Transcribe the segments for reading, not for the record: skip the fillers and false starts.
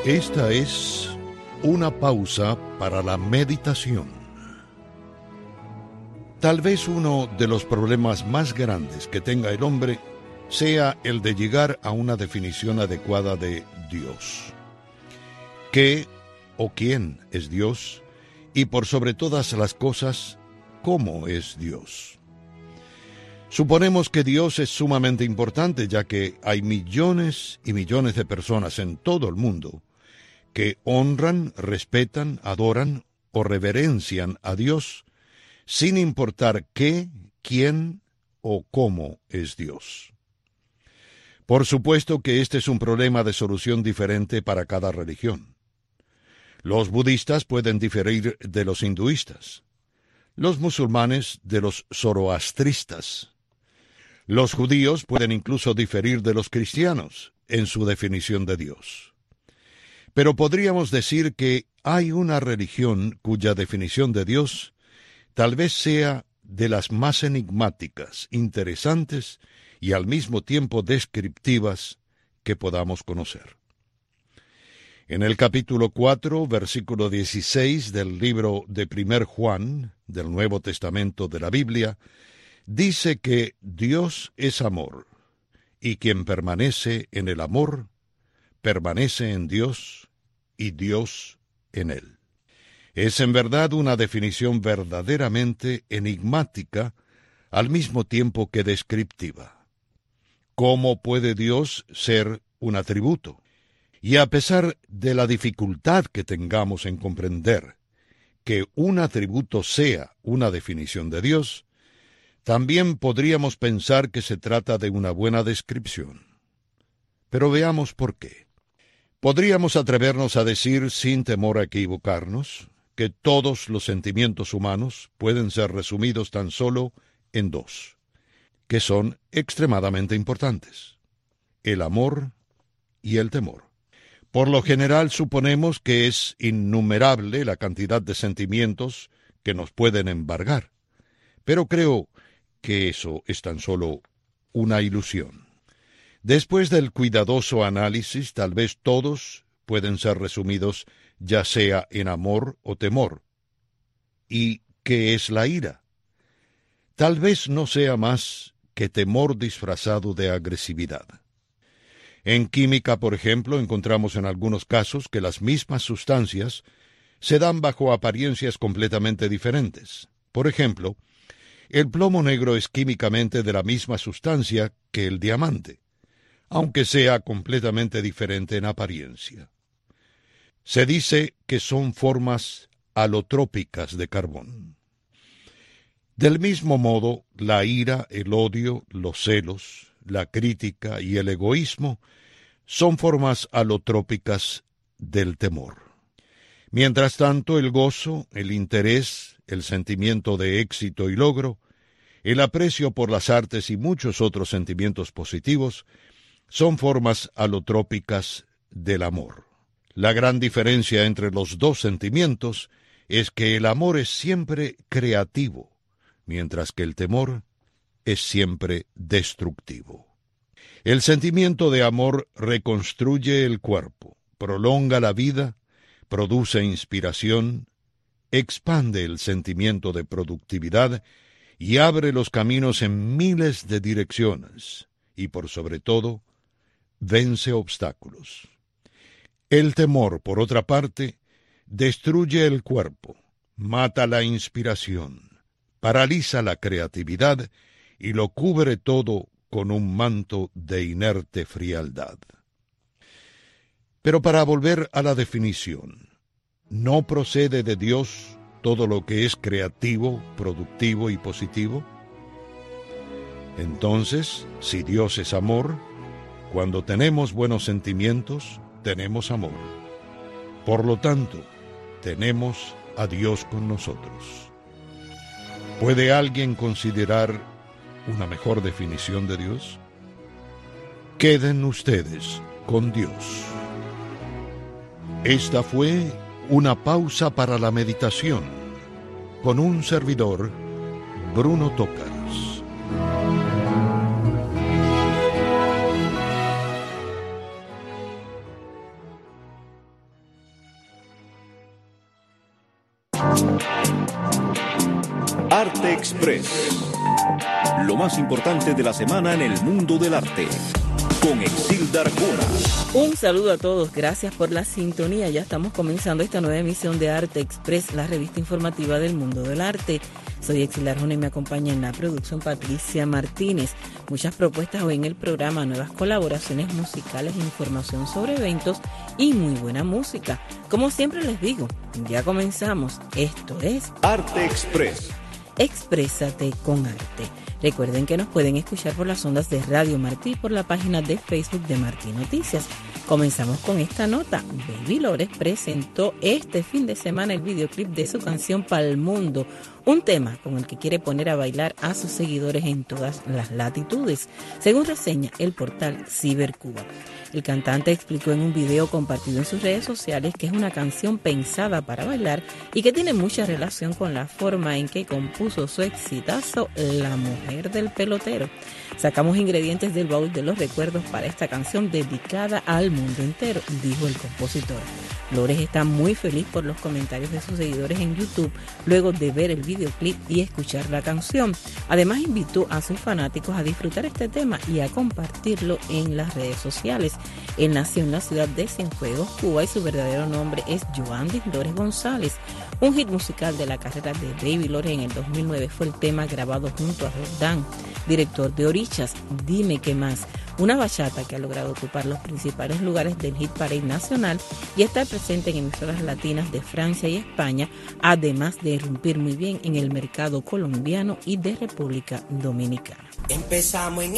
Esta es una pausa para la meditación. Tal vez uno de los problemas más grandes que tenga el hombre sea el de llegar a una definición adecuada de Dios. ¿Qué o quién es Dios? Y por sobre todas las cosas, ¿cómo es Dios? Suponemos que Dios es sumamente importante, ya que hay millones y millones de personas en todo el mundo que honran, respetan, adoran o reverencian a Dios, sin importar qué, quién o cómo es Dios. Por supuesto que este es un problema de solución diferente para cada religión. Los budistas pueden diferir de los hinduistas, los musulmanes de los zoroastristas. Los judíos pueden incluso diferir de los cristianos en su definición de Dios. Pero podríamos decir que hay una religión cuya definición de Dios tal vez sea de las más enigmáticas, interesantes y al mismo tiempo descriptivas que podamos conocer. En el capítulo 4, versículo 16 del libro de 1 Juan, del Nuevo Testamento de la Biblia, dice que Dios es amor, y quien permanece en el amor, permanece en Dios, y Dios en él. Es en verdad una definición verdaderamente enigmática, al mismo tiempo que descriptiva. ¿Cómo puede Dios ser un atributo? Y a pesar de la dificultad que tengamos en comprender que un atributo sea una definición de Dios, también podríamos pensar que se trata de una buena descripción. Pero veamos por qué. Podríamos atrevernos a decir, sin temor a equivocarnos, que todos los sentimientos humanos pueden ser resumidos tan solo en dos, que son extremadamente importantes: el amor y el temor. Por lo general suponemos que es innumerable la cantidad de sentimientos que nos pueden embargar, pero creo que eso es tan solo una ilusión. Después del cuidadoso análisis, tal vez todos pueden ser resumidos ya sea en amor o temor. ¿Y qué es la ira? Tal vez no sea más que temor disfrazado de agresividad. En química, por ejemplo, encontramos en algunos casos que las mismas sustancias se dan bajo apariencias completamente diferentes. Por ejemplo, el plomo negro es químicamente de la misma sustancia que el diamante, aunque sea completamente diferente en apariencia. Se dice que son formas alotrópicas de carbón. Del mismo modo, la ira, el odio, los celos, la crítica y el egoísmo son formas alotrópicas del temor. Mientras tanto, el gozo, el interés, el sentimiento de éxito y logro, el aprecio por las artes y muchos otros sentimientos positivos son formas alotrópicas del amor. La gran diferencia entre los dos sentimientos es que el amor es siempre creativo, mientras que el temor es siempre destructivo. El sentimiento de amor reconstruye el cuerpo, prolonga la vida, produce inspiración, expande el sentimiento de productividad y abre los caminos en miles de direcciones, y por sobre todo, vence obstáculos. El temor, por otra parte, destruye el cuerpo, mata la inspiración, paraliza la creatividad y lo cubre todo con un manto de inerte frialdad. Pero para volver a la definición, ¿no procede de Dios todo lo que es creativo, productivo y positivo? Entonces, si Dios es amor, cuando tenemos buenos sentimientos, tenemos amor. Por lo tanto, tenemos a Dios con nosotros. ¿Puede alguien considerar una mejor definición de Dios? Queden ustedes con Dios. Esta fue una pausa para la meditación con un servidor, Bruno Tócaras. Arte Express. Lo más importante de la semana en el mundo del arte. Con Exilda Arjona. Un saludo a todos, gracias por la sintonía. Ya estamos comenzando esta nueva emisión de Arte Express, la revista informativa del mundo del arte. Soy Exilda Arjona y me acompaña en la producción Patricia Martínez. Muchas propuestas hoy en el programa, nuevas colaboraciones musicales, información sobre eventos y muy buena música. Como siempre les digo, ya comenzamos. Esto es Arte Express. Exprésate con arte. Recuerden que nos pueden escuchar por las ondas de Radio Martí y por la página de Facebook de Martí Noticias. Comenzamos con esta nota. Baby Lores presentó este fin de semana el videoclip de su canción Pa'l Mundo, un tema con el que quiere poner a bailar a sus seguidores en todas las latitudes, según reseña el portal Cibercuba. El cantante explicó en un video compartido en sus redes sociales que es una canción pensada para bailar y que tiene mucha relación con la forma en que compuso su exitazo La Mujer del Pelotero. Sacamos ingredientes del baúl de los recuerdos para esta canción dedicada al mundo entero, dijo el compositor. Lores está muy feliz por los comentarios de sus seguidores en YouTube luego de ver el videoclip y escuchar la canción. Además, invitó a sus fanáticos a disfrutar este tema y a compartirlo en las redes sociales. Él nació en la ciudad de Cienfuegos, Cuba, y su verdadero nombre es Joandis Lores González. Un hit musical de la carrera de Baby Lores en el 2009 fue el tema grabado junto a Roldán, director de Orichas, Dime Qué Más, una bachata que ha logrado ocupar los principales lugares del Hit Parade nacional y está presente en emisoras latinas de Francia y España, además de irrumpir muy bien en el mercado colombiano y de República Dominicana. Empezamos en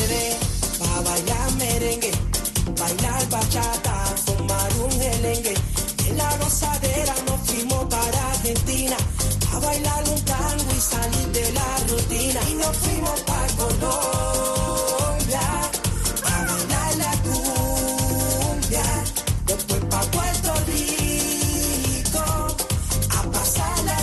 RD, pa' bailar merengue, bailar bachata, fumar un gelengue. En la gozadera nos fuimos para Argentina, a bailar un tango y salir de la rutina. Y nos fuimos para Colombia, a bailar la cumbia. Después para Puerto Rico, a pasarla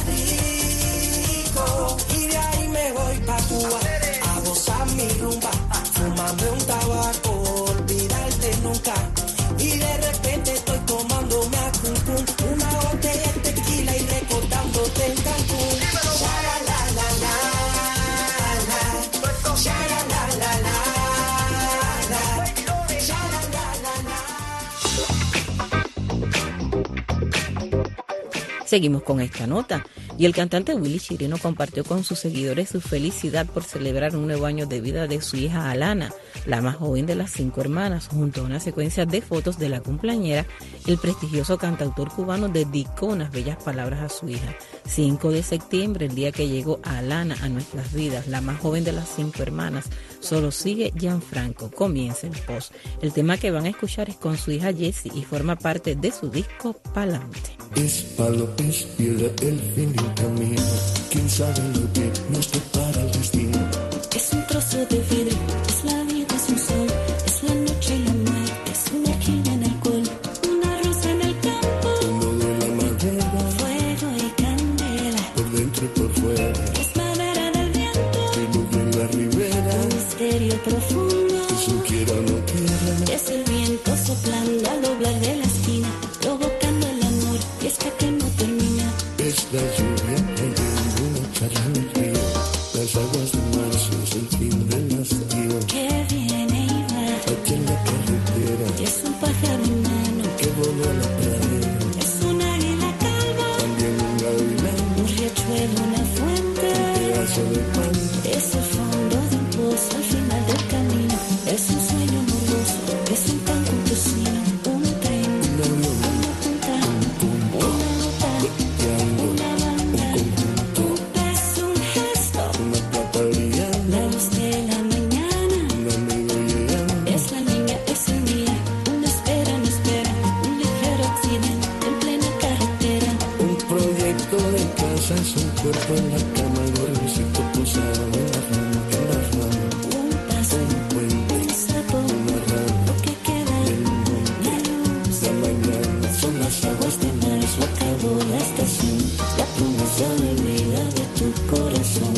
rico. Y de ahí me voy para Cuba, a gozar mi rumba, fumarme un tabaco, olvidarte nunca. Y de repente estoy tomándome a Cancún, una botella de tequila y recordándote en Cancún. Sha la la la la, sha la la la la, sha la la la. Seguimos con esta nota. Y el cantante Willy Chirino compartió con sus seguidores su felicidad por celebrar un nuevo año de vida de su hija Alana, la más joven de las 5 hermanas. Junto a una secuencia de fotos de la cumpleañera, el prestigioso cantautor cubano dedicó unas bellas palabras a su hija. 5 de septiembre, el día que llegó Alana a nuestras vidas, la más joven de las 5 hermanas. Solo sigue Gianfranco. Comienza el post. El tema que van a escuchar es con su hija Jessie y forma parte de su disco Pa'lante. Es palo, es piedra, el fin del camino. Quién sabe lo que nos depara el destino. Es un trozo de vidrio, es la vida, es un sol, es la noche y la muerte, es una esquina en alcohol, una rosa en el campo, uno de la madera, fuego y candela, por dentro y por fuera, es madera del viento, luz en la ribera, un misterio profundo, eso quiera o no quiera, es el viento soplando al doblar de la esquina, provocando el amor, fiesta que no termina. es la lluvia cayendo una charla en el río, las aguas de marzo es el fin del hastío, Que viene y va, aquí en la carretera, y es un pájaro enano, que voló a la playa, es un águila calva, también un gavilán, un riachuelo, una fuente, un pedazo de pan, es el fondo de un pozo al final del camino. Es un sueño morboso, es un pan con tocino, un tren, un avión, una punta, una nota, guiando, una banda, un conjunto, un beso, un gesto, una plata brillante, la luz de la mañana. un amigo llegando, Es la niña, es el día, una espera, no espera, un ligero accidente en plena carretera. un proyecto de casa es un cuerpo en la cama, gordecito posado en la rama, Un paso, un puente, un sapo, una rama, lo que queda, el monte, la luz. la mañana, son las aguas de Marzo acabó la estación, la promesa de vida de tu corazón.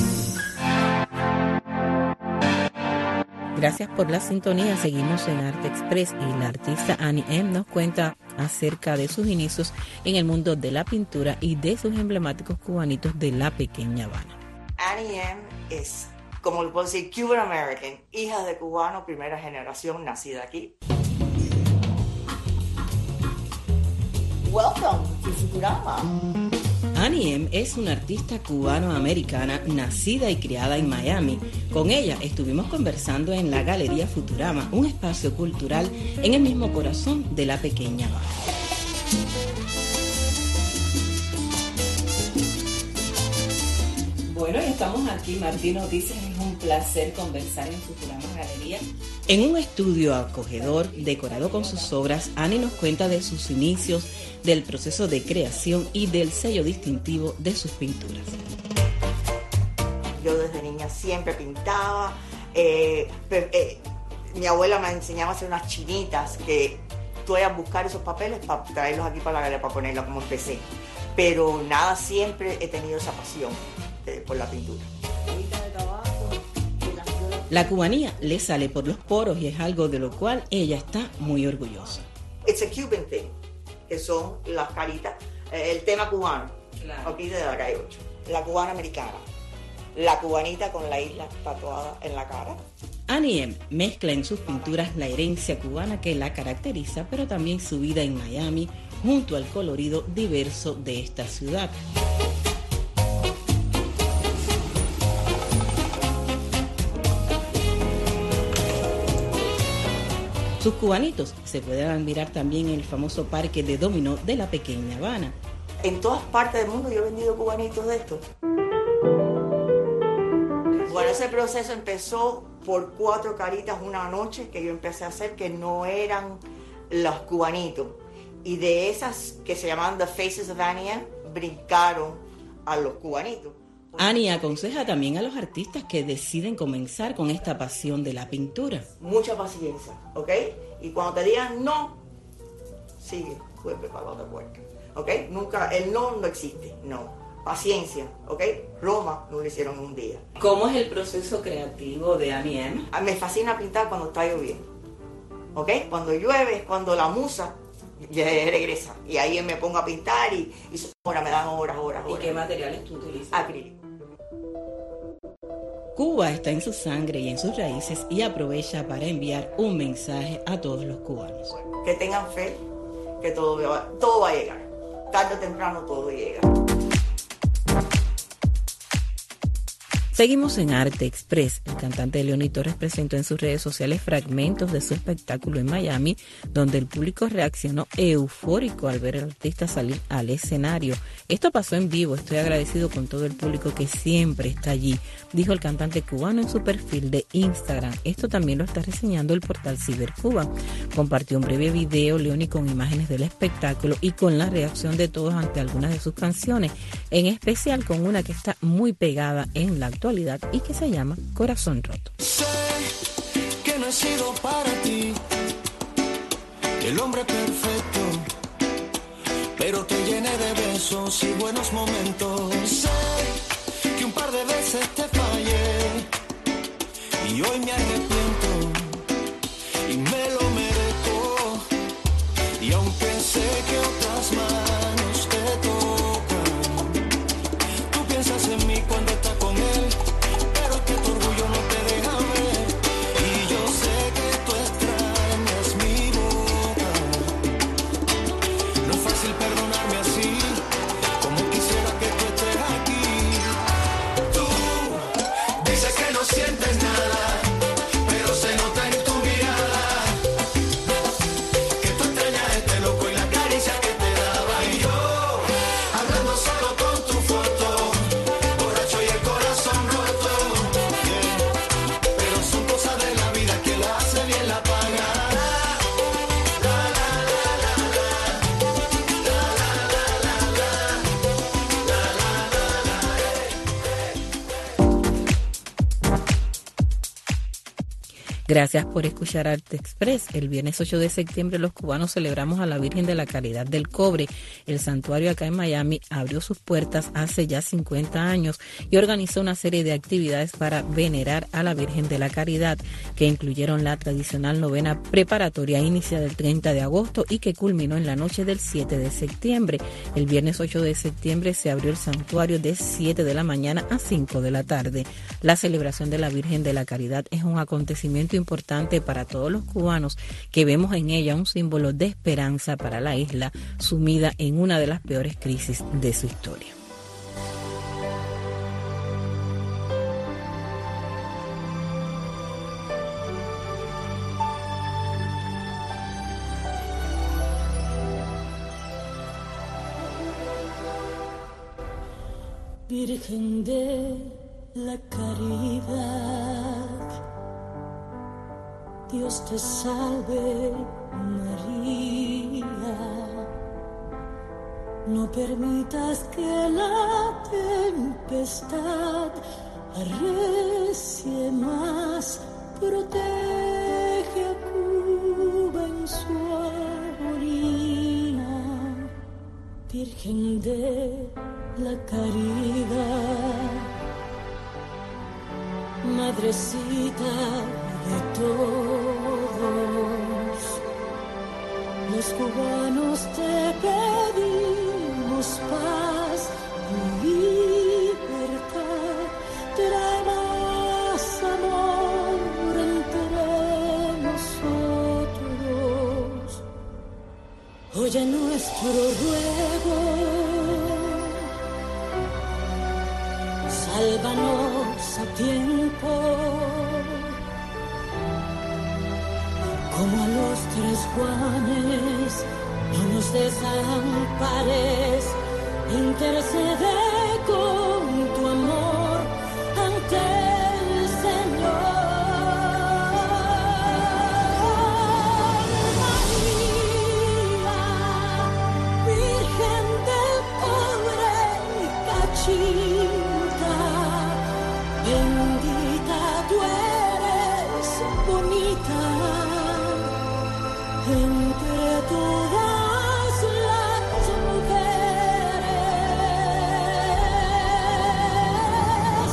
Gracias por la sintonía. Seguimos en Arte Express y la artista Annie M nos cuenta acerca de sus inicios en el mundo de la pintura y de sus emblemáticos cubanitos de la pequeña Habana. Annie M es, como le puedo decir, Cuban American, hija de cubano, primera generación, nacida aquí. Welcome to Futurama. Annie M es una artista cubano-americana nacida y criada en Miami. Con ella estuvimos conversando en la Galería Futurama, un espacio cultural en el mismo corazón de la pequeña Habana. Bueno, y estamos aquí, Martín Noticias. Es un placer conversar en Futurama Galería. En un estudio acogedor, decorado con sus obras, Annie nos cuenta de sus inicios, del proceso de creación y del sello distintivo de sus pinturas. Yo desde niña siempre pintaba. Mi abuela me enseñaba a hacer unas chinitas que tú vayas a buscar esos papeles para traerlos aquí para la galería, para ponerlos como empecé. Pero nada, siempre he tenido esa pasión por la pintura. La cubanía le sale por los poros y es algo de lo cual ella está muy orgullosa. It's a Cuban thing, que son las caritas, el tema cubano. Claro. Aquí de la calle 8. La cubana americana, la cubanita con la isla tatuada en la cara. Annie M mezcla en sus pinturas la herencia cubana que la caracteriza, pero también su vida en Miami, junto al colorido diverso de esta ciudad. Sus cubanitos se pueden admirar también en el famoso parque de dominó de la pequeña Habana. En todas partes del mundo yo he vendido cubanitos de estos. Bueno, ese proceso empezó por 4 caritas una noche que yo empecé a hacer que no eran los cubanitos. Y de esas que se llamaban The Faces of Annie M, brincaron a los cubanitos. Annie aconseja también a los artistas que deciden comenzar con esta pasión de la pintura. Mucha paciencia, ¿ok? Y cuando te digan no, sigue, vuelve para la otra puerta, ¿ok? Nunca, el no existe, no. Paciencia, ¿ok? Roma no lo hicieron en un día. ¿Cómo es el proceso creativo de Annie M? Me fascina pintar cuando está lloviendo, ¿ok? Cuando llueve es cuando la musa ya regresa. Y ahí me pongo a pintar y ahora me dan horas. ¿Y qué materiales tú utilizas? Acrílico. Cuba está en su sangre y en sus raíces y aprovecha para enviar un mensaje a todos los cubanos. Que tengan fe, que todo va a llegar. Tarde o temprano todo llega. Seguimos en Arte Express. El cantante Leoni Torres presentó en sus redes sociales fragmentos de su espectáculo en Miami, donde el público reaccionó eufórico al ver al artista salir al escenario. Esto pasó en vivo. Estoy agradecido con todo el público que siempre está allí, dijo el cantante cubano en su perfil de Instagram. Esto también lo está reseñando el portal Cibercuba. Compartió un breve video Leoni con imágenes del espectáculo y con la reacción de todos ante algunas de sus canciones, en especial con una que está muy pegada en la actualidad y que se llama Corazón Roto. Sé que no he sido para ti el hombre perfecto, pero te llené de besos y buenos momentos. Sé que un par de veces te fallé y hoy me arrepiento y me lo merezco. Y aunque sé que otras manos te tocan, tú piensas en mí cuando estás con él. Sientes nada, pero se nota en tu mirada. Gracias por escuchar Arte Express. El viernes 8 de septiembre los cubanos celebramos a la Virgen de la Caridad del Cobre. El santuario acá en Miami abrió sus puertas hace ya 50 años y organizó una serie de actividades para venerar a la Virgen de la Caridad, que incluyeron la tradicional novena preparatoria iniciada el 30 de agosto y que culminó en la noche del 7 de septiembre. El viernes 8 de septiembre se abrió el santuario de 7 de la mañana a 5 de la tarde. La celebración de la Virgen de la Caridad es un acontecimiento importante para todos los cubanos que vemos en ella un símbolo de esperanza para la isla sumida en una de las peores crisis de su historia. Virgen de la Caridad, Dios te salve María, no permitas que la tempestad arrecie más, protege a Cuba en su orilla, Virgen de la Caridad, Madrecita de todos, los cubanos te pedimos paz y libertad, trae más amor entre nosotros, oye nuestro ruego, sálvanos a tiempo, como a los 3 Juanes, no nos desampares, intercede con tu amor ante el Señor. María, Virgen del pobre Cachita, bendita tú eres, bonita, entre todas las mujeres.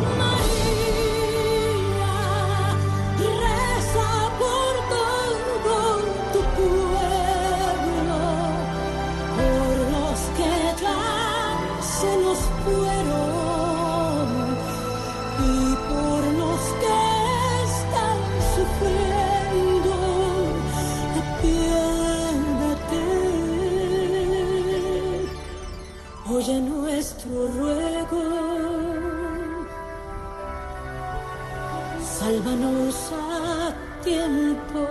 María, reza por todo tu pueblo, por los que ya se nos fueron y por los que están sufriendo, apiádate. Oye nuestro ruego, sálvanos a tiempo,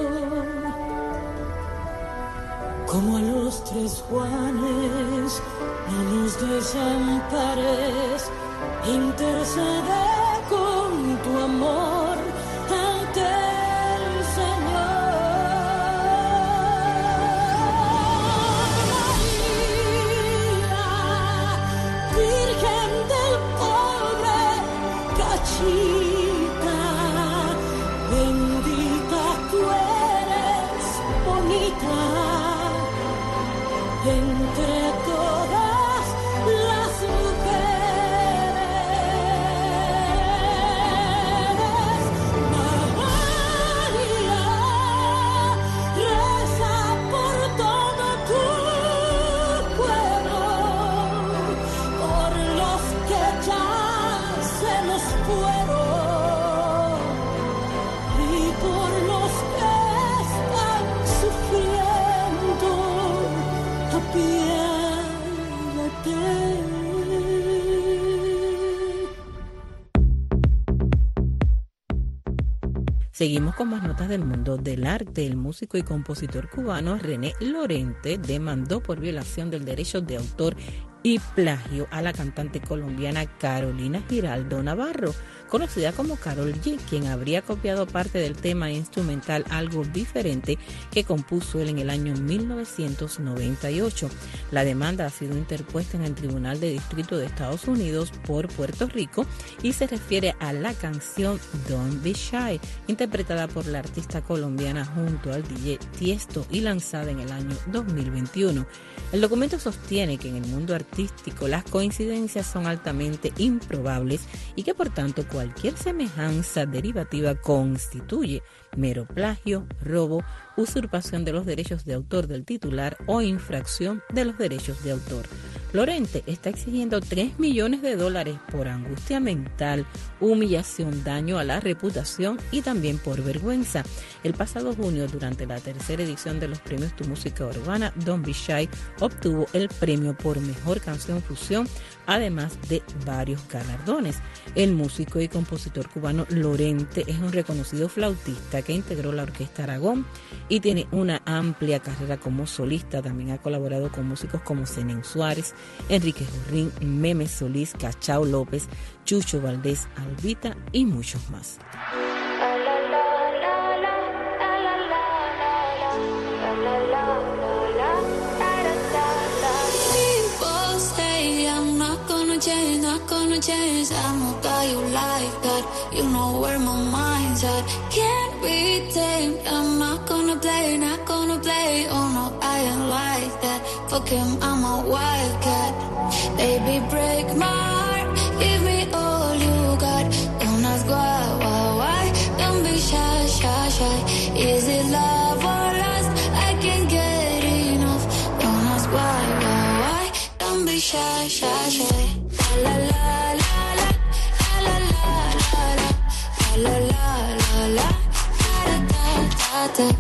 como a los 3 Juanes, no nos desampares, intercede con tu amor ante el Señor. María, Virgen del pobre Cachita, bendita tú eres, bonita, entre todas las mujeres. María, reza por todo tu pueblo, por los que ya se nos fueron y por los que están sufriendo, apiádate. Seguimos con más notas del mundo del arte. El músico y compositor cubano René Lorente demandó por violación del derecho de autor y plagio a la cantante colombiana Carolina Giraldo Navarro, conocida como Karol G, quien habría copiado parte del tema instrumental Algo Diferente que compuso él en el año 1998. La demanda ha sido interpuesta en el Tribunal de Distrito de Estados Unidos por Puerto Rico y se refiere a la canción Don't Be Shy, interpretada por la artista colombiana junto al DJ Tiesto y lanzada en el año 2021. El documento sostiene que en el mundo artístico las coincidencias son altamente improbables y que por tanto cualquier semejanza derivativa constituye mero plagio, robo, usurpación de los derechos de autor del titular o infracción de los derechos de autor. Lorente está exigiendo $3 millones por angustia mental, humillación, daño a la reputación y también por vergüenza. El pasado junio, durante la tercera edición de los premios Tu Música Urbana, Don't Be Shy obtuvo el premio por mejor canción fusión, además de varios galardones. El músico y compositor cubano Lorente es un reconocido flautista que integró la Orquesta Aragón y tiene una amplia carrera como solista. También ha colaborado con músicos como Zenén Suárez, Enrique Jorrín, Meme Solís, Cachao López, Chucho Valdés, Albita y muchos más. Not gonna change, I know that you like that. You know where my mind's at. Can't be tamed, I'm not gonna play. Oh no, I ain't like that. Fuck him, I'm a wildcat. Baby, break my heart, give me all you got. Don't ask why. Don't be shy. Is it love or lust? I can't get enough. Don't ask why. Don't be shy. La la la la, la la la la, la la la la, da.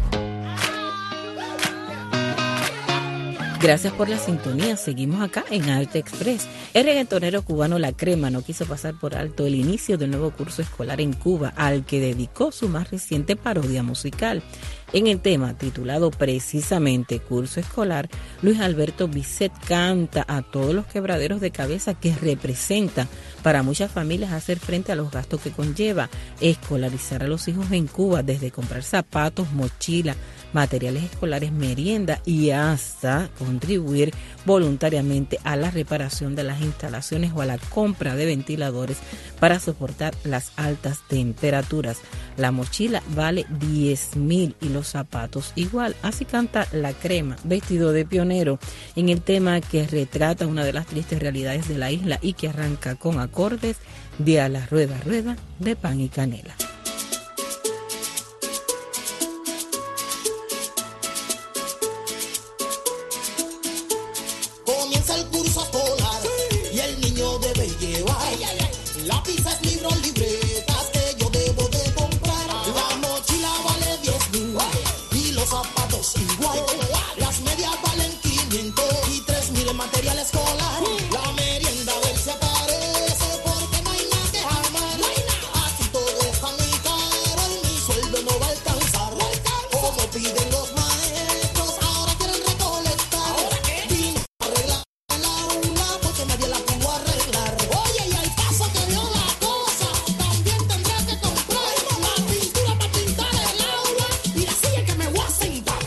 Gracias por la sintonía. Seguimos acá en Arte Express. El reggaetonero cubano La Crema no quiso pasar por alto el inicio del nuevo curso escolar en Cuba, al que dedicó su más reciente parodia musical. En el tema, titulado precisamente Curso Escolar, Luis Alberto Bisset canta a todos los quebraderos de cabeza que representa para muchas familias hacer frente a los gastos que conlleva escolarizar a los hijos en Cuba, desde comprar zapatos, mochilas, materiales escolares, merienda y hasta contribuir voluntariamente a la reparación de las instalaciones o a la compra de ventiladores para soportar las altas temperaturas. La mochila vale 10,000 y los zapatos igual. Así canta La Crema, vestido de pionero, en el tema que retrata una de las tristes realidades de la isla y que arranca con acordes de A la rueda, rueda de Pan y Canela. Comienza el curso escolar y el niño debe llevar lápices, libros, libretas que yo debo de comprar. La mochila vale 10,000 y los zapatos igual. Las medias valen 500 y 3,000 en material escolar. La merienda a ver si aparece porque no hay nada que jamar. Aquí todo está muy caro y mi sueldo no va a alcanzar. Como piden los maestros, ahora quieren recolectar. Vino a arreglar el aula porque nadie la pudo arreglar. Oye, y al paso que dio la cosa, también tendré que comprar la pintura para pintar el aula y la silla que me voy a sentar.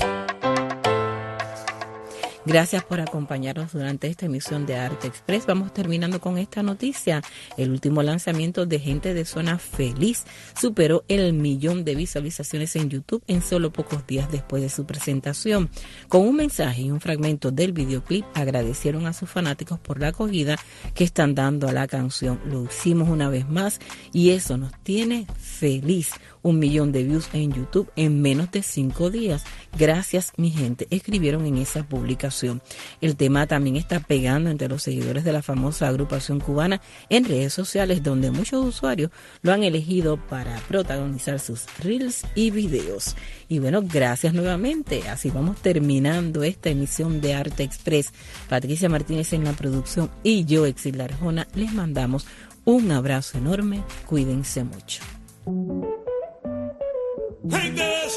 Gracias por acompañarnos durante esta emisión de Arte Express. Vamos terminando con esta noticia. El último lanzamiento de Gente de Zona Feliz superó el 1,000,000 de visualizaciones en YouTube en solo pocos días después de su presentación. Con un mensaje y un fragmento del videoclip, agradecieron a sus fanáticos por la acogida que están dando a la canción. Lo hicimos una vez más y eso nos tiene feliz. 1,000,000 de views en YouTube en menos de 5 días. Gracias, mi gente, escribieron en esa publicación. El tema también está pegando entre los seguidores de la famosa agrupación cubana en redes sociales, donde muchos usuarios lo han elegido para protagonizar sus reels y videos. Y bueno, gracias nuevamente. Así vamos terminando esta emisión de Arte Express. Patricia Martínez en la producción y yo, Exilda Arjona, les mandamos un abrazo enorme. Cuídense mucho. Gente de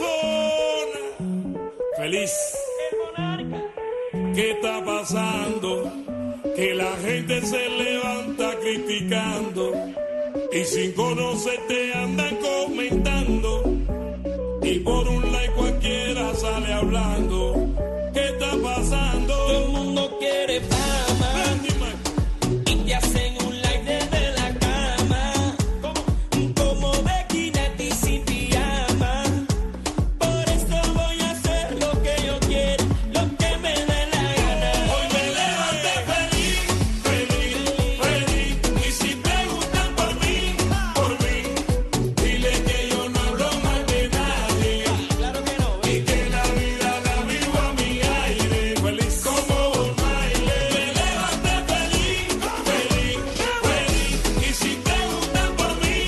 zona feliz. ¿Qué está pasando? que la gente se levanta criticando y sin conocerte andan comentando y por un like cualquiera sale hablando. ¿Qué está pasando? Todo el mundo quiere fama y te hacen un like desde la cama, como Becky y sin pijama. Por eso voy a hacer lo que yo quiero, lo que me dé la gana. Hoy me levanté feliz, feliz, feliz. Y si preguntan por mí, dile que yo no hablo mal de nadie. Claro que no, Y que la vida la vivo a mi aire, feliz como un baile. Me levanté feliz, feliz, feliz. Y si preguntan por mí,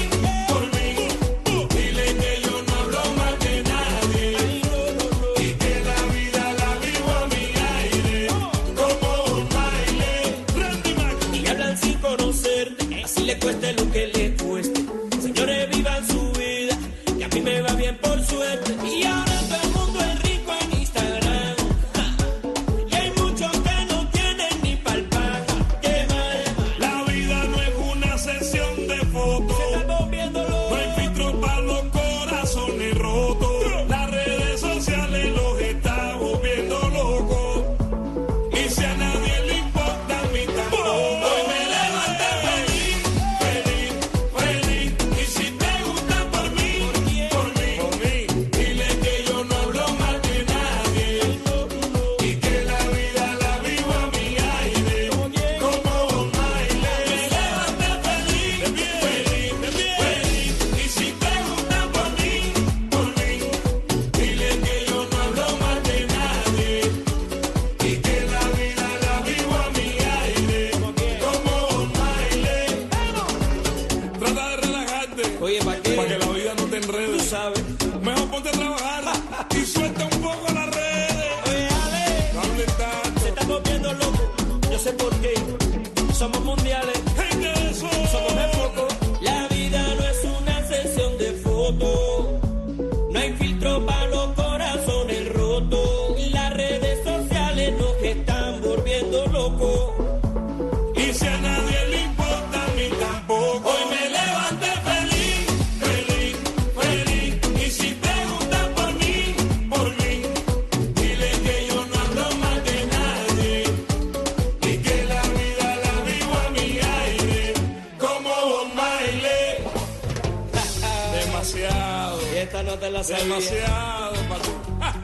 dile que yo no hablo mal de nadie. Y que la vida la vivo a mi aire, como un baile. y hablan sin conocerte, así le cueste lo que le cueste. Señores, vivan su vida, que a mí me va bien por suerte. Y ahora todo el mundo es rico en Instagram, y hay muchos que no tienen ni pa'l pan. Qué mal, La vida no es una sesión de fotos. estamos viéndolo. No hay filtro para los corazones rotos. Las redes sociales los están volviendo locos. Y si a nadie le importa, a mí tampoco. Hoy me levanté feliz, feliz, feliz. Y si preguntan por mí, dile que yo no hablo mal de nadie. Y que la vida la vivo a mi aire, como un baile. Me levanté feliz, feliz, feliz. Y si preguntan por mí, dile que yo no hablo mal de nadie. Y que la vida la vivo a mi aire, como un baile. Trata de relajarte, Oye, ¿para qué? para que la vida no te Tú enrede. sabes. Mejor ponte a trabajar y suelta un poco las redes. Oye, Ale, No hables tanto. se está volviendo loco. Yo sé por qué. Somos mundiales. Gente de eso. Somos de poco. La vida no es una sesión de fotos. No hay filtro para los corazones rotos. Las redes sociales nos están volviendo locos. Y si a nadie le importa, a mí tampoco. Hoy me levanté feliz, feliz, feliz. Y si preguntan por mí, dile que yo no hablo mal de nadie. Y que la vida la vivo a mi aire, como un baile. Demasiado, Y esta no te la sabía. demasiado para ti.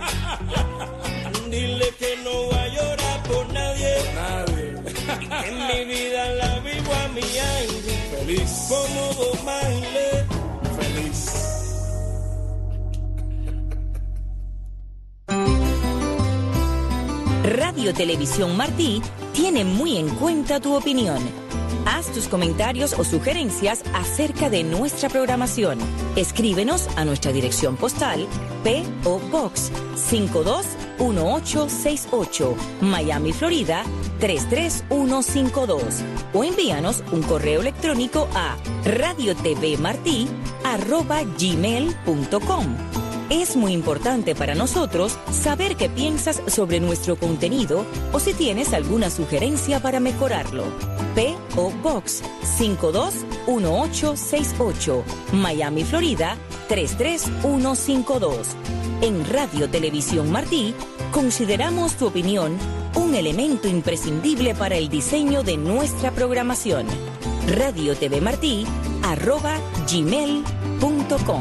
Dile que no va a llorar por nadie. Nadie. En mi vida la vivo a mi aire. Feliz, Como dos bailes. feliz. Radio Televisión Martí tiene muy en cuenta tu opinión. Haz tus comentarios o sugerencias acerca de nuestra programación. Escríbenos a nuestra dirección postal P.O. Box 521868, Miami, Florida 33152, o envíanos un correo electrónico a radiotvmarti@gmail.com. Es muy importante para nosotros saber qué piensas sobre nuestro contenido o si tienes alguna sugerencia para mejorarlo. P.O. Box 521868, Miami, Florida 33152. En Radio Televisión Martí, consideramos tu opinión un elemento imprescindible para el diseño de nuestra programación. radiotvmarti@gmail.com.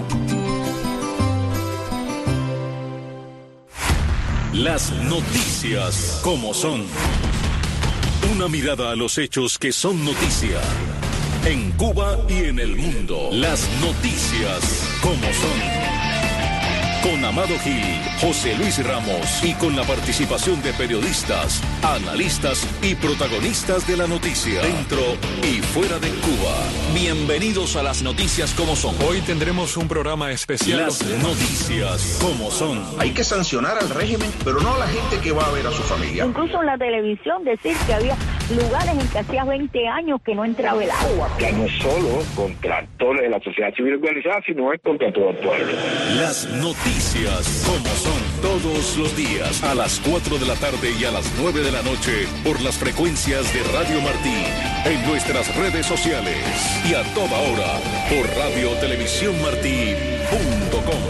Las noticias como son. Una mirada a los hechos que son noticia. En Cuba y en el mundo. Las noticias como son. Con Amado Gil, José Luis Ramos y con la participación de periodistas, analistas y protagonistas de la noticia, dentro y fuera de Cuba. Bienvenidos a las noticias como son. Hoy tendremos un programa especial. Las noticias como son. Hay que sancionar al régimen, pero no a la gente que va a ver a su familia. Incluso en la televisión decir que había lugares en que hacía 20 años que no entraba el agua. Ya no es solo contra actores de la sociedad civil organizada, sino es contra todo el pueblo. Las noticias como son todos los días a las 4 de la tarde y a las 9 de la noche por las frecuencias de Radio Martí, en nuestras redes sociales y a toda hora por radiotelevisiónmartí.com.